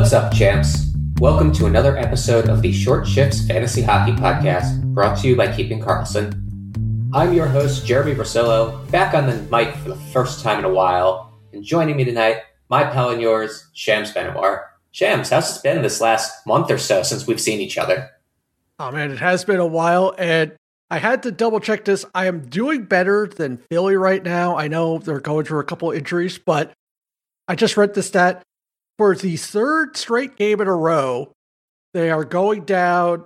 What's up, champs? Welcome to another episode of the Short Shifts Fantasy Hockey Podcast, brought to you by Keeping Karlsson. I'm your host, Jeremy Brasillo, back on the mic for the first time in a while, and joining me tonight, my pal and yours, Shams Benamar. Shams, how's it been this last month or so since we've seen each other? Oh man, it has been a while, and I had to double check this. I am doing better than Philly right now. I know they're going through a couple of injuries, but I just read the stat. For the third straight game in a row, they are going down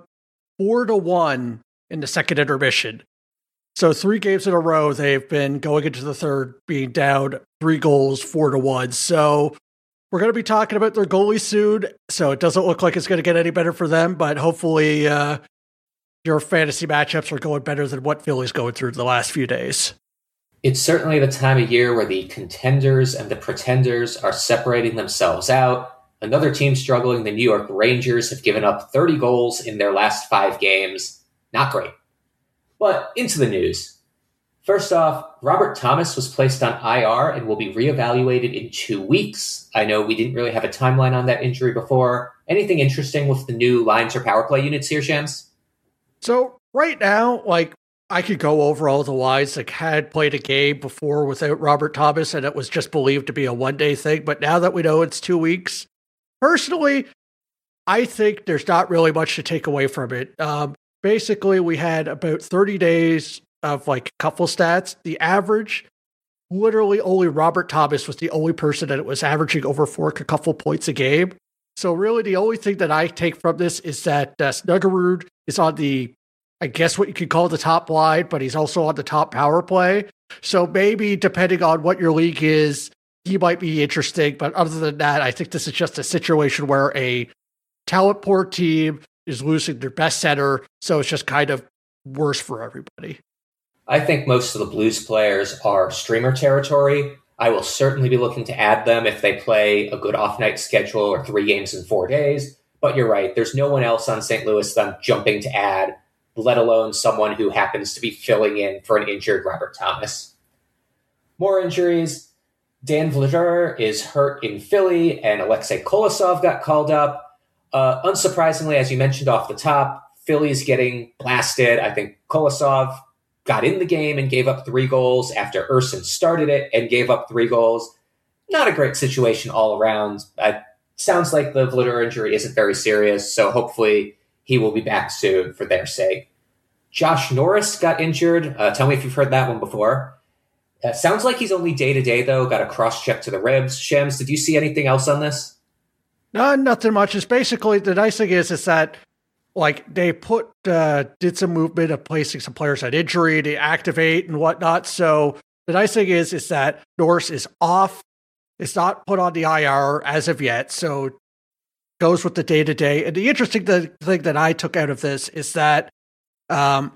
4-1 in the second intermission. So 3 games in a row, they've been going into the third, being down 3 goals, 4-1. So we're going to be talking about their goalie soon. So it doesn't look like it's going to get any better for them, but hopefully your fantasy matchups are going better than what Philly's going through the last few days. It's certainly the time of year where the contenders and the pretenders are separating themselves out. Another team struggling, the New York Rangers, have given up 30 goals in their last 5 games. Not great. But into the news. First off, Robert Thomas was placed on IR and will be reevaluated in 2 weeks. I know we didn't really have a timeline on that injury before. Anything interesting with the new lines or power play units here, Shams? So right now, I could go over all the lines that had played a game before without Robert Thomas, and it was just believed to be a one-day thing. But now that we know it's 2 weeks, personally, I think there's not really much to take away from it. Basically, we had about 30 days of couple stats. The average, literally only Robert Thomas was the only person that was averaging over 4 couple points a game. So really, the only thing that I take from this is that Snuggerud is on the, I guess what you could call the top line, but he's also on the top power play. So maybe depending on what your league is, he might be interesting. But other than that, I think this is just a situation where a talent poor team is losing their best center. So it's just kind of worse for everybody. I think most of the Blues players are streamer territory. I will certainly be looking to add them if they play a good off-night schedule or 3 games in 4 days. But you're right, there's no one else on St. Louis that I'm jumping to add, let alone someone who happens to be filling in for an injured Robert Thomas. More injuries. Dan Vladar is hurt in Philly, and Alexei Kolosov got called up. Unsurprisingly, as you mentioned off the top, Philly's getting blasted. I think Kolosov got in the game and gave up 3 goals after Urson started it and gave up 3 goals. Not a great situation all around. Sounds like the Vladar injury isn't very serious, so hopefully he will be back soon for their sake. Josh Norris got injured. Tell me if you've heard that one before. Sounds like he's only day-to-day, though. Got a cross-check to the ribs. Shams, did you see anything else on this? No, nothing much. It's basically, the nice thing is that they did some movement of placing some players on injury to activate and whatnot. So the nice thing is that Norris is off. It's not put on the IR as of yet. So goes with the day-to-day. And the interesting thing that I took out of this is that the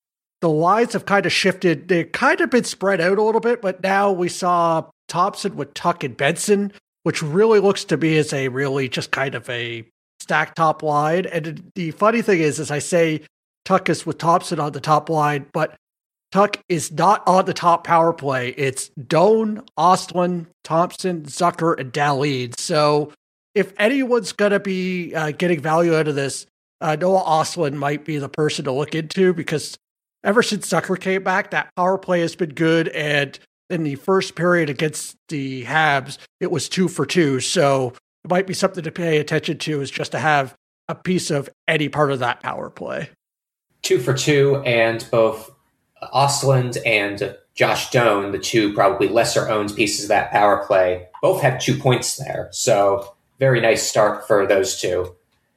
lines have kind of shifted. They've kind of been spread out a little bit, but now we saw Thompson with Tuch and Benson, which really looks to me as a really just kind of a stacked top line. And the funny thing is I say Tuch is with Thompson on the top line, but Tuch is not on the top power play. It's Doan, Ostlund, Thompson, Zucker, and Dahlin. So if anyone's going to be getting value out of this, Noah Ostlund might be the person to look into, because ever since Zucker came back, that power play has been good. And in the first period against the Habs, it was 2 for 2. So it might be something to pay attention to, is just to have a piece of any part of that power play. 2 for 2, and both Ostlund and Josh Doan, the 2 probably lesser owned pieces of that power play, both had 2 points there. So very nice start for those 2.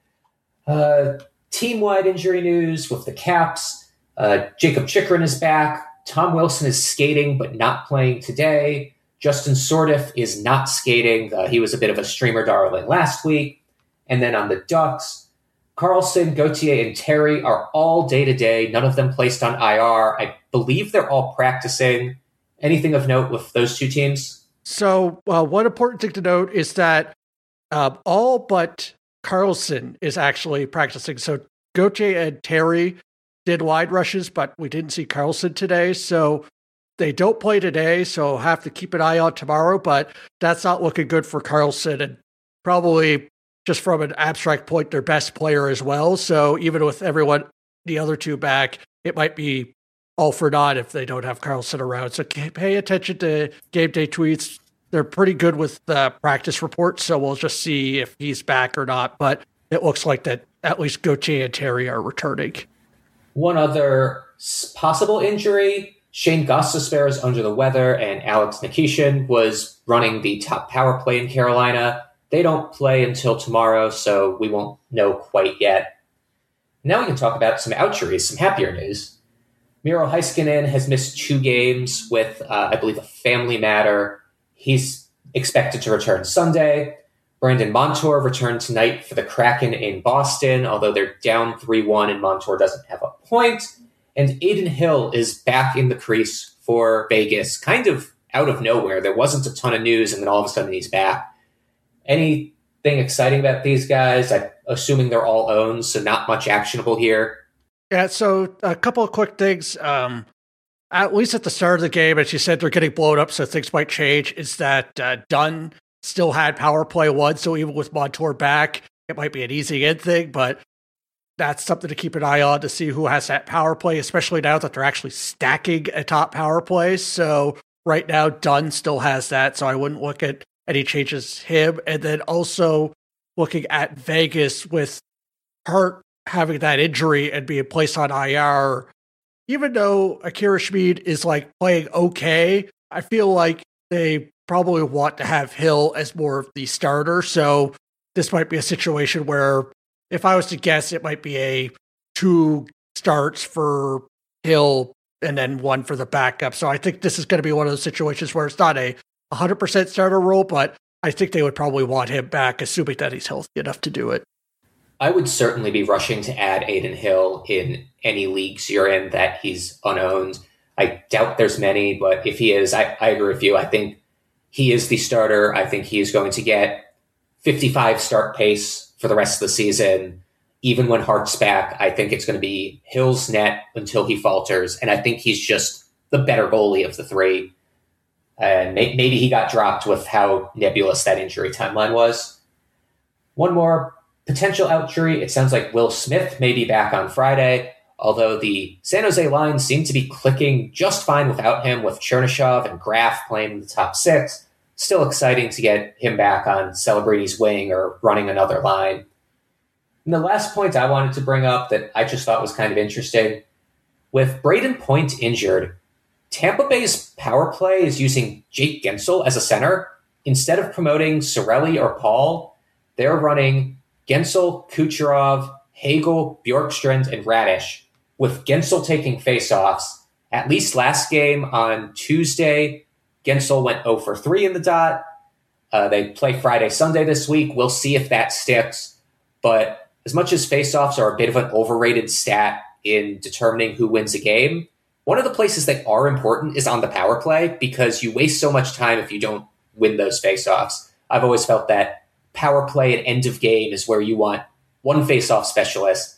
Team-wide injury news with the Caps. Jacob Chychrun is back. Tom Wilson is skating but not playing today. Justin Sordiff is not skating. He was a bit of a streamer darling last week. And then on the Ducks, Karlsson, Gauthier, and Terry are all day-to-day. None of them placed on IR. I believe they're all practicing. Anything of note with those 2 teams? So one important thing to note is that all but Karlsson is actually practicing. So Gauthier and Terry did wide rushes, but we didn't see Karlsson today. So they don't play today, so have to keep an eye on tomorrow. But that's not looking good for Karlsson, and probably just from an abstract point, their best player as well. So even with everyone, the other two back, it might be all for naught if they don't have Carlson around. So pay attention to game day tweets. They're pretty good with the practice reports, so we'll just see if he's back or not. But it looks like that at least Gauthier and Terry are returning. One other possible injury, Shane Gostisbehere is under the weather, and Alex Nikishin was running the top power play in Carolina. They don't play until tomorrow, so we won't know quite yet. Now we can talk about some outjuries, some happier news. Miro Heiskanen has missed 2 games with, I believe, a family matter. He's expected to return Sunday. Brandon Montour returned tonight for the Kraken in Boston, although they're down 3-1 and Montour doesn't have a point. And Adin Hill is back in the crease for Vegas, kind of out of nowhere. There wasn't a ton of news, and then all of a sudden he's back. Anything exciting about these guys? I'm assuming they're all owned, so not much actionable here. Yeah, so a couple of quick things. At least at the start of the game, as you said, they're getting blown up, so things might change, is that Dunn still had power play 1, so even with Montour back, it might be an easy in thing, but that's something to keep an eye on to see who has that power play, especially now that they're actually stacking a top power play. So right now, Dunn still has that, so I wouldn't look at any changes him. And then also looking at Vegas with Hart having that injury and being placed on IR, even though Akira Schmid is like playing okay, I feel like they probably want to have Hill as more of the starter. So this might be a situation where, if I was to guess, it might be a 2 starts for Hill and then 1 for the backup. So I think this is going to be one of those situations where it's not a 100% starter role, but I think they would probably want him back, assuming that he's healthy enough to do it. I would certainly be rushing to add Adin Hill in any leagues you're in that he's unowned. I doubt there's many, but if he is, I agree with you. I think he is the starter. I think he is going to get 55 start pace for the rest of the season. Even when Hart's back, I think it's going to be Hill's net until he falters. And I think he's just the better goalie of the 3. And maybe he got dropped with how nebulous that injury timeline was. One more potential outjury. It sounds like Will Smith may be back on Friday, although the San Jose line seemed to be clicking just fine without him, with Chernyshov and Graf playing in the top 6. Still exciting to get him back on Celebrity's wing or running another line. And the last point I wanted to bring up that I just thought was kind of interesting, with Braden Point injured, Tampa Bay's power play is using Jake Gensel as a center. Instead of promoting Cirelli or Paul, they're running Gensel, Kucherov, Hagel, Bjorkstrand, and Radish, with Gensel taking faceoffs. At least last game on Tuesday, Gensel went 0 for 3 in the dot. They play Friday, Sunday this week. We'll see if that sticks. But as much as faceoffs are a bit of an overrated stat in determining who wins a game, one of the places they are important is on the power play, because you waste so much time if you don't win those faceoffs. I've always felt that power play at end of game is where you want one faceoff specialist,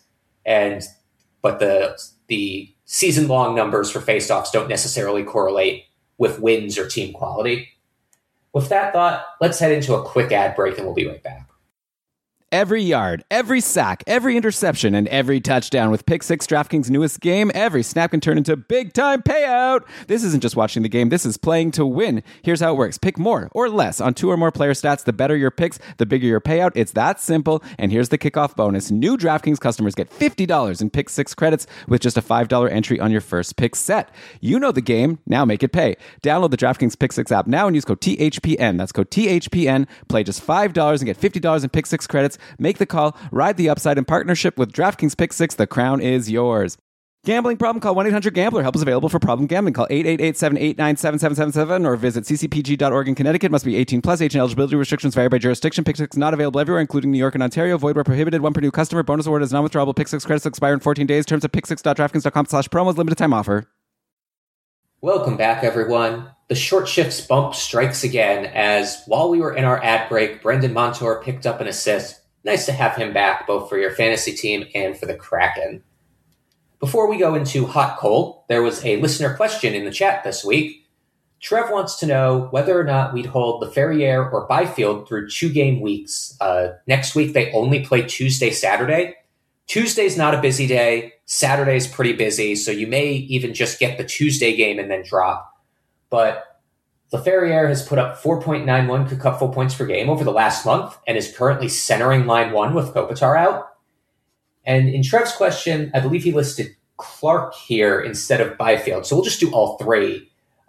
but the season-long numbers for faceoffs don't necessarily correlate with wins or team quality. With that thought, let's head into a quick ad break and we'll be right back. Every yard, every sack, every interception, and every touchdown with Pick 6, DraftKings' newest game, every snap can turn into big-time payout. This isn't just watching the game, this is playing to win. Here's how it works. Pick more or less on 2 or more player stats. The better your picks, the bigger your payout. It's that simple. And here's the kickoff bonus. New DraftKings customers get $50 in Pick 6 credits with just a $5 entry on your first pick set. You know the game, now make it pay. Download the DraftKings Pick 6 app now and use code THPN. That's code THPN. Play just $5 and get $50 in Pick 6 credits. Make the call, ride the upside in partnership with DraftKings Pick 6. The crown is yours. Gambling problem? Call 1-800-GAMBLER. Help is available for problem gambling. Call 888-789-7777 or visit ccpg.org in Connecticut. Must be 18 plus. Age and eligibility restrictions vary by jurisdiction. Pick 6 not available everywhere, including New York and Ontario. Void where prohibited. 1 per new customer. Bonus award is non-withdrawable. Pick 6 credits expire in 14 days. Terms of pick6.draftkings.com/promos. Limited time offer. Welcome back, everyone. The short shifts bump strikes again, as while we were in our ad break, Brendan Montour picked up an assist. Nice to have him back, both for your fantasy team and for the Kraken. Before we go into hot cold, there was a listener question in the chat this week. Trev wants to know whether or not we'd hold Leferrier or Byfield through 2-game weeks. Next week, they only play Tuesday, Saturday. Tuesday's not a busy day. Saturday's pretty busy, so you may even just get the Tuesday game and then drop. But Leferrier has put up 4.91 cupful points per game over the last month and is currently centering line 1 with Kopitar out. And in Trev's question, I believe he listed Clark here instead of Byfield. So we'll just do all three.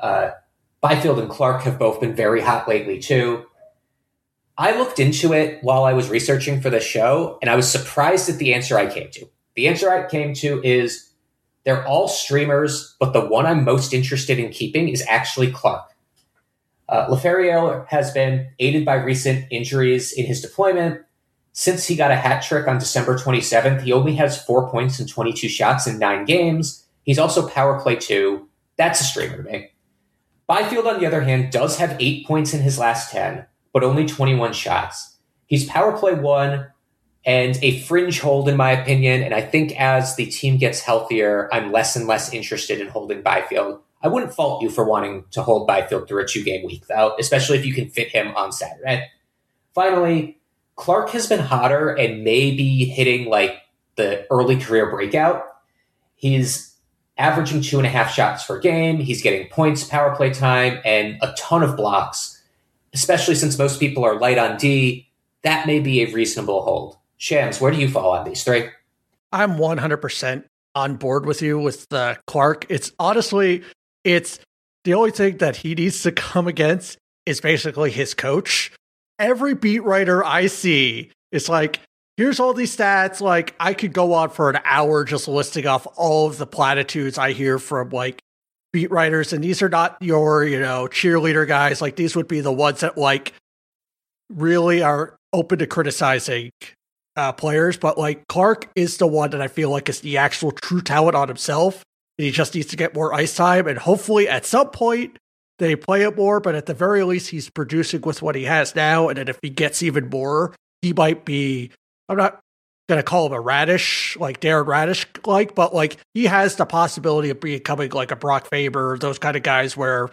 Byfield and Clark have both been very hot lately too. I looked into it while I was researching for the show, and I was surprised at the answer I came to. The answer I came to is they're all streamers, but the one I'm most interested in keeping is actually Clark. Leferrier has been aided by recent injuries in his deployment. Since he got a hat trick on December 27th, he only has 4 points and 22 shots in 9 games. He's also power play 2. That's a streamer to me. Byfield, on the other hand, does have 8 points in his last 10, but only 21 shots. He's power play 1 and a fringe hold, in my opinion, and I think as the team gets healthier, I'm less and less interested in holding Byfield. I wouldn't fault you for wanting to hold Byfield through a 2-game week, though, especially if you can fit him on Saturday. Finally, Clark has been hotter and may be hitting like the early career breakout. He's averaging 2.5 shots per game. He's getting points, power play time, and a ton of blocks, especially since most people are light on D. That may be a reasonable hold. Shams, where do you fall on these three? I'm 100% on board with you with Clark. It's honestly, it's the only thing that he needs to come against is basically his coach. Every beat writer I see is like, here's all these stats. Like, I could go on for an hour just listing off all of the platitudes I hear from like beat writers. And these are not your, cheerleader guys. Like, these would be the ones that like really are open to criticizing players. But like, Clark is the one that I feel like is the actual true talent on himself. And he just needs to get more ice time. And hopefully at some point, they play it more, but at the very least, he's producing with what he has now. And then if he gets even more, he might be, I'm not going to call him a Radish, like Darren Radish-like, but like he has the possibility of becoming like a Brock Faber, those kind of guys where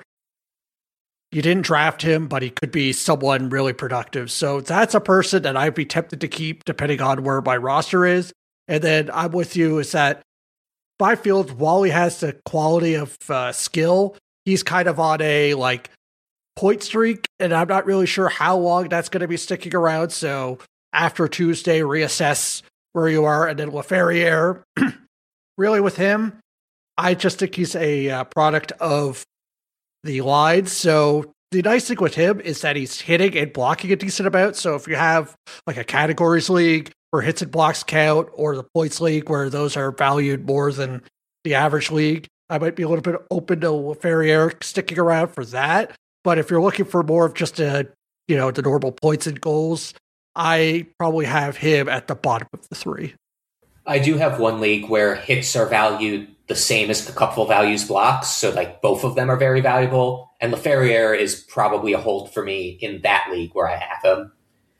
you didn't draft him, but he could be someone really productive. So that's a person that I'd be tempted to keep depending on where my roster is. And then I'm with you is that Byfield, while he has the quality of skill, he's kind of on a like point streak, and I'm not really sure how long that's going to be sticking around. So after Tuesday, reassess where you are. And then Leferrier, really with him, I just think he's a product of the lines. So the nice thing with him is that he's hitting and blocking a decent amount. So if you have like a categories league where hits and blocks count, or the points league where those are valued more than the average league, I might be a little bit open to Leferrier sticking around for that. But if you're looking for more of just the normal points and goals, I probably have him at the bottom of the three. I do have one league where hits are valued the same as the cupful values blocks, so like both of them are very valuable. And Leferrier is probably a hold for me in that league where I have him.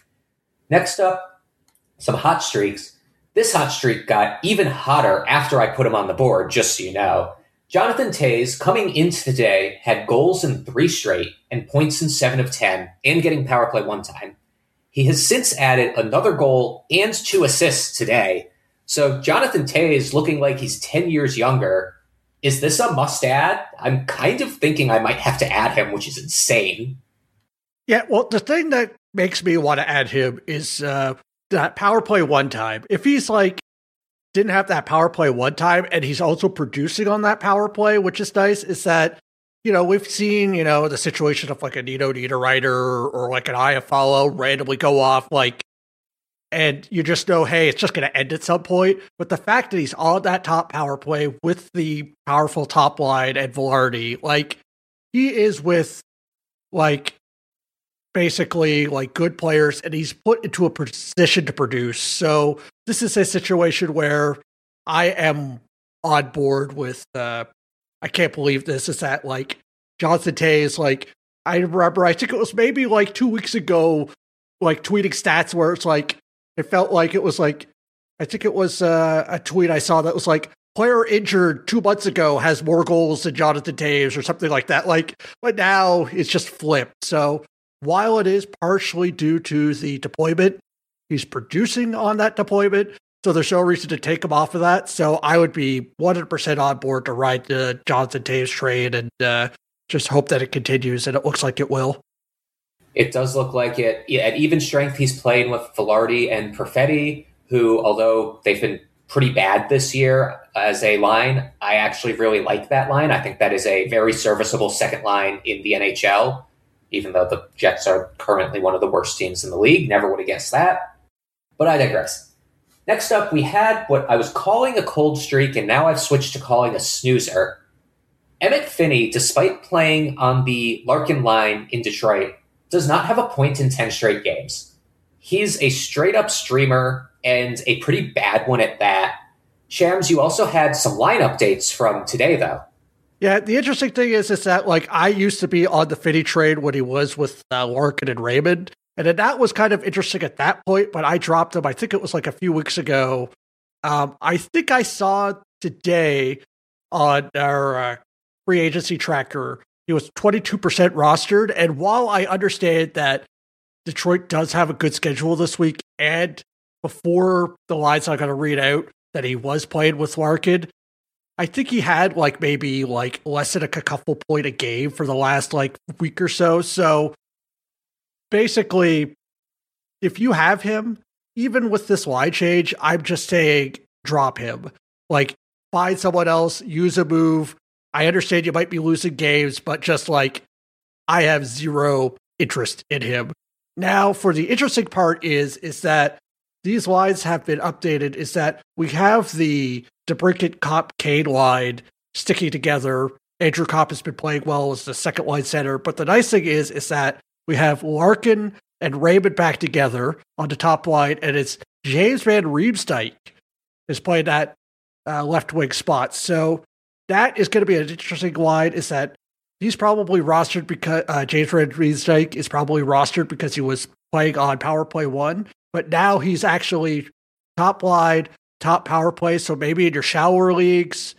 Next up, some hot streaks. This hot streak got even hotter after I put him on the board, just so you know. Jonathan Toews, coming into the day, had goals in 3 straight and points in 7 of 10 and getting power play 1 time. He has since added another goal and 2 assists today. So Jonathan Toews looking like he's 10 years younger. Is this a must add? I'm kind of thinking I might have to add him, which is insane. Yeah, well, the thing that makes me want to add him is that power play 1 time. If he's like, didn't have that power play 1 time, and he's also producing on that power play, which is nice, is that, we've seen, the situation of like a Nino Niederreiter or like an Iafallo randomly go off, like, and you just know, hey, it's just going to end at some point. But the fact that he's on that top power play with the powerful top line and Velarde, like, he is with, like, basically like good players, and he's put into a position to produce. So this is a situation where I am on board with I can't believe this is that like Jonathan Toews, like I remember I think it was maybe like 2 weeks ago, like tweeting stats where it's like it felt like it was like I think it was a tweet I saw that was like player injured 2 months ago has more goals than Jonathan Toews or something like that. But now it's just flipped. So while it is partially due to the deployment, he's producing on that deployment. So there's no reason to take him off of that. So I would be 100% on board to ride the Jonathan Toews trade and just hope that it continues. And it looks like it will. It does look like it. At even strength, he's playing with Velarde and Perfetti, who, although they've been pretty bad this year as a line, I actually really like that line. I think that is a very serviceable second line in the NHL, even though the Jets are currently one of the worst teams in the league. Never would have guessed that. But I digress. Next up, we had what I was calling a cold streak, and now I've switched to calling a snoozer. Emmett Finney, despite playing on the Larkin line in Detroit, does not have a point in 10 straight games. He's a straight-up streamer, and a pretty bad one at that. Shams, you also had some line updates from today, though. Yeah, the interesting thing is that, I used to be on the Finney trade when he was with Larkin and Raymond, and then that was kind of interesting at that point, but I dropped him, I think it was a few weeks ago. I think I saw today on our free agency tracker, he was 22% rostered, and while I understand that Detroit does have a good schedule this week, and before the lines I'm going to read out that he was playing with Larkin, I think he had maybe less than a couple point a game for the last week or so. So basically, if you have him, even with this line change, I'm just saying drop him. Find someone else, use a move. I understand you might be losing games, but just I have zero interest in him. Now, for the interesting part is that these lines have been updated, is that we have the DeBrincat Kopp Kane line sticking together. Andrew Kopp has been playing well as the second line center, but the nice thing is that we have Larkin and Raymond back together on the top line, and it's James Van Riemsdyk is playing that left wing spot. So that is going to be an interesting line, is that he's probably rostered because James Van Riemsdyk is probably rostered because he was playing on power play 1, but now he's actually top line, top power play. So maybe in your shower leagues,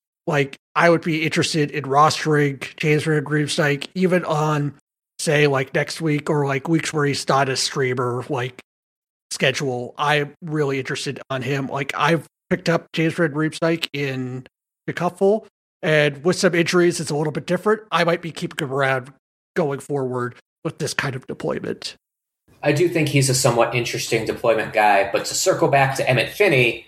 I would be interested in rostering James Van Riemsdyk even on, say, next week or weeks where he's not a streamer schedule. I'm really interested on him. I've picked up James Van Riemsdyk in a couple, and with some injuries, it's a little bit different. I might be keeping him around going forward with this kind of deployment. I do think he's a somewhat interesting deployment guy, but to circle back to Emmett Finney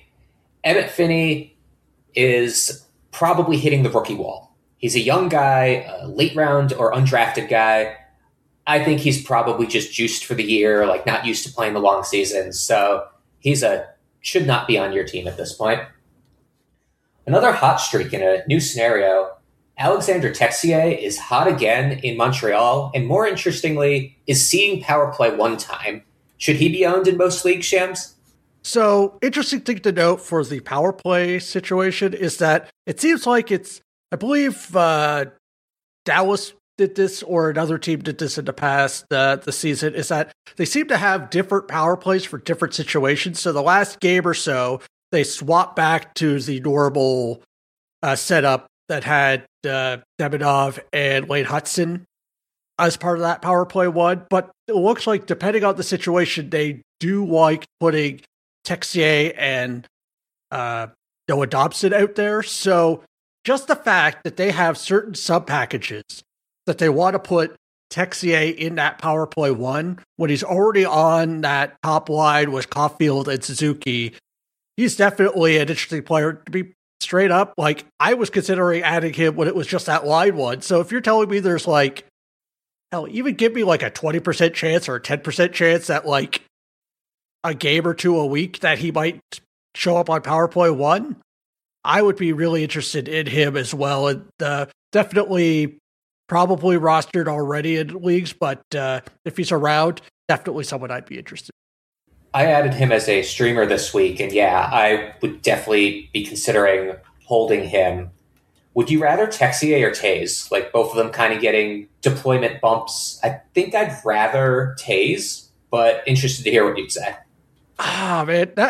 is probably hitting the rookie wall. He's a young guy, a late round or undrafted guy. I think he's probably just juiced for the year, not used to playing the long season. So he's should not be on your team at this point. Another hot streak in a new scenario, Alexander Texier is hot again in Montreal, and more interestingly, is seeing power play 1 time. Should he be owned in most leagues, Shams? So, interesting thing to note for the power play situation is that it seems like I believe Dallas did this or another team did this in the past, the season, is that they seem to have different power plays for different situations. So the last game or so, they swapped back to the normal setup that had Demidov and Lane Hudson as part of that power play 1. But it looks like, depending on the situation, they do like putting Texier and Noah Dobson out there. So just the fact that they have certain sub packages that they want to put Texier in that power play 1 when he's already on that top line with Caulfield and Suzuki, he's definitely an interesting player. To be straight up, I was considering adding him when it was just that line 1. So if you're telling me there's hell, even give me a 20% chance or a 10% chance that a game or 2 a week that he might show up on power play 1, I would be really interested in him as well. And definitely probably rostered already in leagues, but if he's around, definitely someone I'd be interested in. I added him as a streamer this week, and yeah, I would definitely be considering holding him. Would you rather Texier or Taze? Both of them kind of getting deployment bumps. I think I'd rather Taze, but interested to hear what you'd say. Man,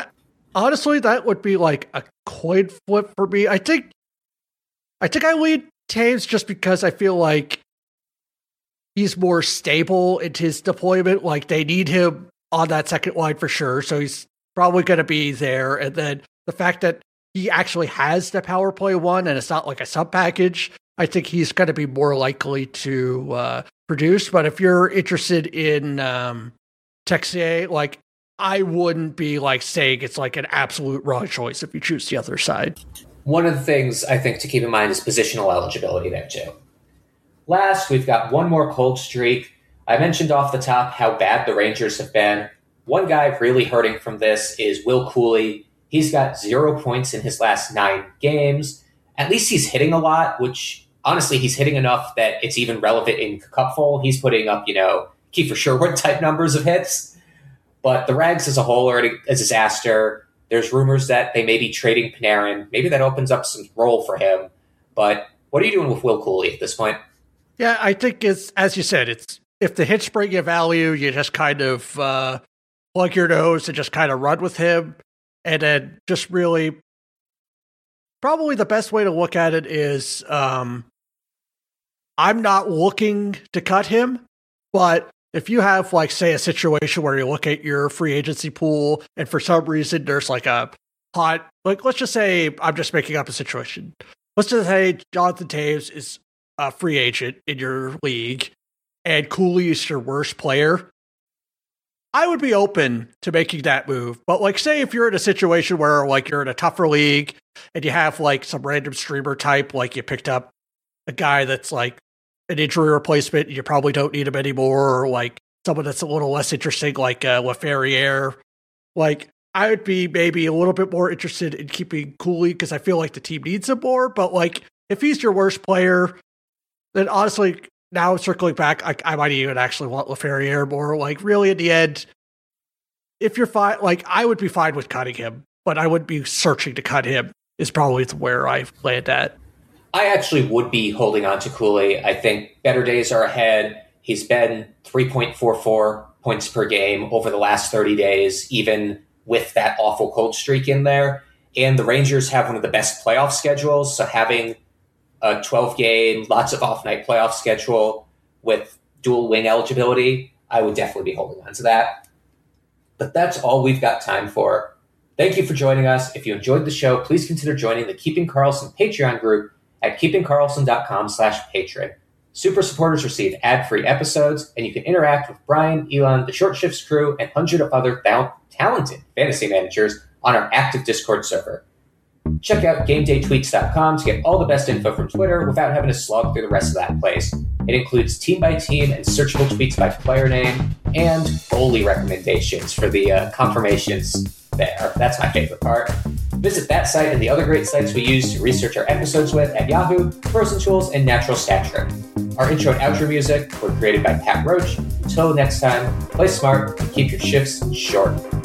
Honestly, that would be like a coin flip for me. I think I lead Toews just because I feel like he's more stable in his deployment. Like, they need him on that second line for sure, so he's probably going to be there. And then the fact that he actually has the power play one and it's not like a sub package, I think he's going to be more likely to produce. But if you're interested in Texier, like, I wouldn't be like saying it's like an absolute wrong choice if you choose the other side. One of the things I think to keep in mind is positional eligibility there too. Last, we've got one more cold streak. I mentioned off the top how bad the Rangers have been. One guy really hurting from this is Will Cooley. He's got 0 points in his last 9 games. At least he's hitting a lot, which honestly, he's hitting enough that it's even relevant in Cupful. He's putting up, Kiefer Sherwood type numbers of hits. But the Rags as a whole are a disaster. There's rumors that they may be trading Panarin. Maybe that opens up some role for him. But what are you doing with Will Cooley at this point? Yeah, I think it's, as you said, it's if the hits bring you value, you just kind of plug your nose and just kind of run with him. And then just really, probably the best way to look at it is I'm not looking to cut him, but if you have, like, say, a situation where you look at your free agency pool and for some reason there's like a hot, like, let's just say, I'm just making up a situation. Let's just say Jonathan Toews is a free agent in your league and Cooley is your worst player, I would be open to making that move. But, like, say if you're in a situation where, like, you're in a tougher league and you have, like, some random streamer type, like you picked up a guy that's, like, an injury replacement, you probably don't need him anymore, or like someone that's a little less interesting, like Laferriere. Like, I would be maybe a little bit more interested in keeping Cooley because I feel like the team needs him more. But, like, if he's your worst player, then honestly, now circling back, I might even actually want Laferriere more. Like, really, in the end, if you're fine, like, I would be fine with cutting him, but I wouldn't be searching to cut him. Is probably where I land at. I actually would be holding on to Cooley. I think better days are ahead. He's been 3.44 points per game over the last 30 days, even with that awful cold streak in there. And the Rangers have one of the best playoff schedules, so having a 12-game, lots of off-night playoff schedule with dual wing eligibility, I would definitely be holding on to that. But that's all we've got time for. Thank you for joining us. If you enjoyed the show, please consider joining the Keeping Karlsson Patreon group at keepingkarlsson.com/patron. Super supporters receive ad-free episodes, and you can interact with Brian, Elon, the Short Shifts crew, and hundreds of other talented fantasy managers on our active Discord server. Check out GameDayTweets.com to get all the best info from Twitter without having to slog through the rest of that place. It includes team-by-team and searchable tweets by player name, and goalie recommendations for the confirmations there. That's my favorite part. Visit that site and the other great sites we use to research our episodes with at Yahoo, Frozen Tools, and Natural Stat Trick. Our intro and outro music were created by Pat Roach. Until next time, play smart and keep your shifts short.